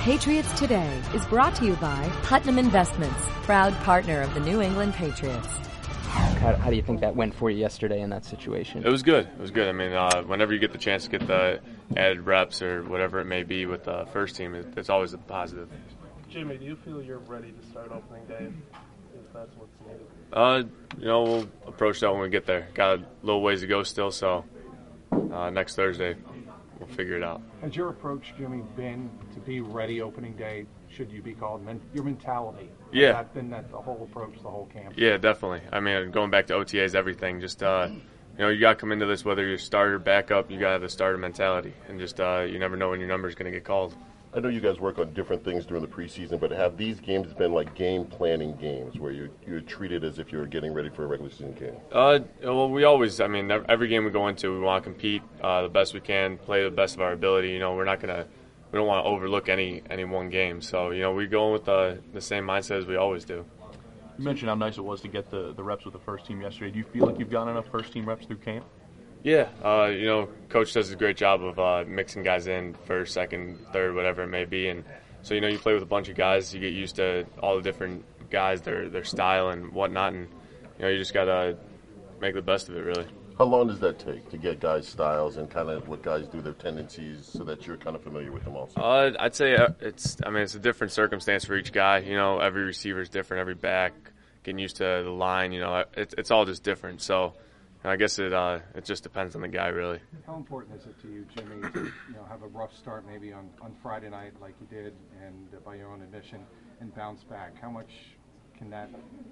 Patriots Today is brought to you by Putnam Investments, proud partner of the New England Patriots. How do you think that went for you yesterday in that situation? It was good. It was good. I mean, whenever you get the chance to get the added reps or whatever it may be with the first team, it's always a positive. Jimmy, do you feel you're ready to start opening day if that's what's needed? We'll approach that when we get there. Got a little ways to go still, so next Thursday we'll figure it out. Has your approach, Jimmy, been to be ready opening day, should you be called? Your mentality? Yeah. Has that been the whole approach, the whole camp? Yeah, definitely. I mean, going back to OTAs, everything. Just, you got to come into this, whether you're starter, backup, you got to have the starter mentality. And just you never know when your number is going to get called. I know you guys work on different things during the preseason, but have these games been like game planning games where you're treated as if you're getting ready for a regular season game? Well, we always, every game we go into, we want to compete the best we can, play the best of our ability. We don't want to overlook any one game. So, we go in with the same mindset as we always do. You mentioned how nice it was to get the reps with the first team yesterday. Do you feel like you've gotten enough first team reps through camp? Yeah, Coach does a great job of mixing guys in first, second, third, whatever it may be. And so, you play with a bunch of guys, you get used to all the different guys, their style and whatnot, and, you just got to make the best of it, really. How long does that take to get guys' styles and kind of what guys do, their tendencies, so that you're kind of familiar with them also? I'd say it's a different circumstance for each guy. Every receiver is different, every back, getting used to the line, it's all just different. So I guess it just depends on the guy, really. How important is it to you, Jimmy, to have a rough start maybe on Friday night like you did, and by your own admission, and bounce back? How much can that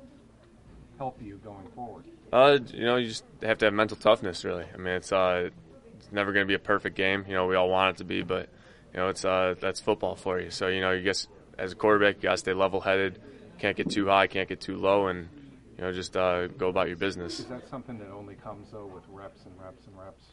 help you going forward? You just have to have mental toughness, really. It's never going to be a perfect game. We all want it to be, but that's football for you. So you guess as a quarterback, you got to stay level-headed. Can't get too high, can't get too low, and just go about your business. Is that something that only comes though with reps and reps and reps?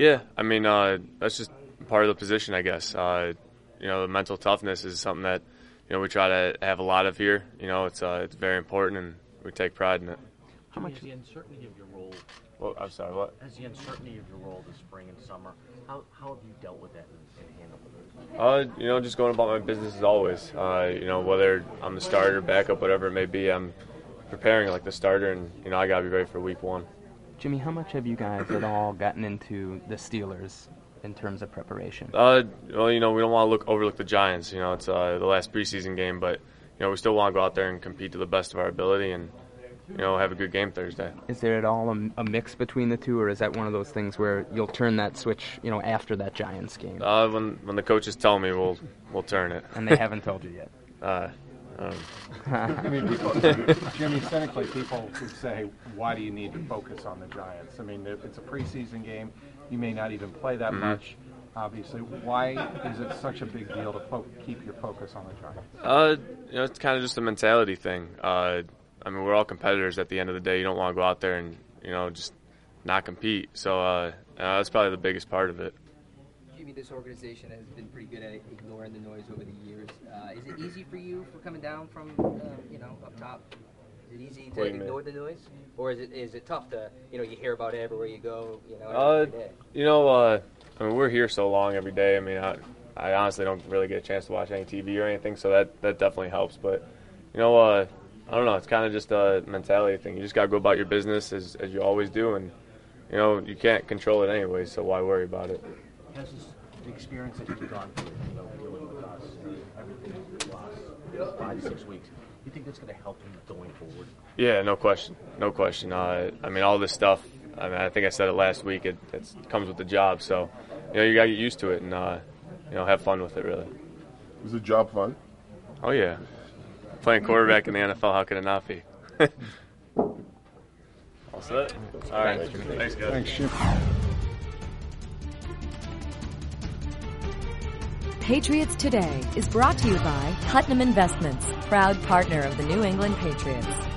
Yeah, that's just part of the position, I guess. The mental toughness is something that we try to have a lot of here. It's very important, and we take pride in it. How much is the uncertainty of your role? Well, I'm sorry, what? As the uncertainty of your role this spring and summer, how have you dealt with that and handled it? Just going about my business as always. Whether I'm the starter, backup, whatever it may be, I'm preparing like the starter, and I gotta be ready for week one. Jimmy, how much have you guys at all gotten into the Steelers in terms of preparation? We don't want to overlook the Giants. It's the last preseason game, but we still want to go out there and compete to the best of our ability and have a good game Thursday. Is there at all a mix between the two, or is that one of those things where you'll turn that switch after that Giants game? When the coaches tell me, we'll turn it. And they haven't told you yet. Jimmy, cynically, people would say, why do you need to focus on the Giants? It's a preseason game. You may not even play that much, obviously. Why is it such a big deal to keep your focus on the Giants? It's kind of just a mentality thing. We're all competitors at the end of the day. You don't want to go out there and, just not compete. So that's probably the biggest part of it. Jimmy, this organization has been pretty good at ignoring the noise over the years. Is it easy for you for coming down from, up top? Is it easy to ignore the noise? Or is it tough to, you hear about it everywhere you go, every day? We're here so long every day. I honestly don't really get a chance to watch any TV or anything, so that definitely helps. But, I don't know. It's kind of just a mentality thing. You just got to go about your business as you always do, and, you can't control it anyway, so why worry about it? Has the experience that you've gone through, dealing with us, everything over the last 5 to 6 weeks, do you think that's going to help you going forward? Yeah, no question. No question. All this stuff, I think I said it last week, it comes with the job, so, you got to get used to it and, have fun with it, really. Is the job fun? Oh, yeah. Playing quarterback in the NFL, how could it not be? All set? All right. Thanks, guys. Thanks, Jim. Patriots Today is brought to you by Putnam Investments, proud partner of the New England Patriots.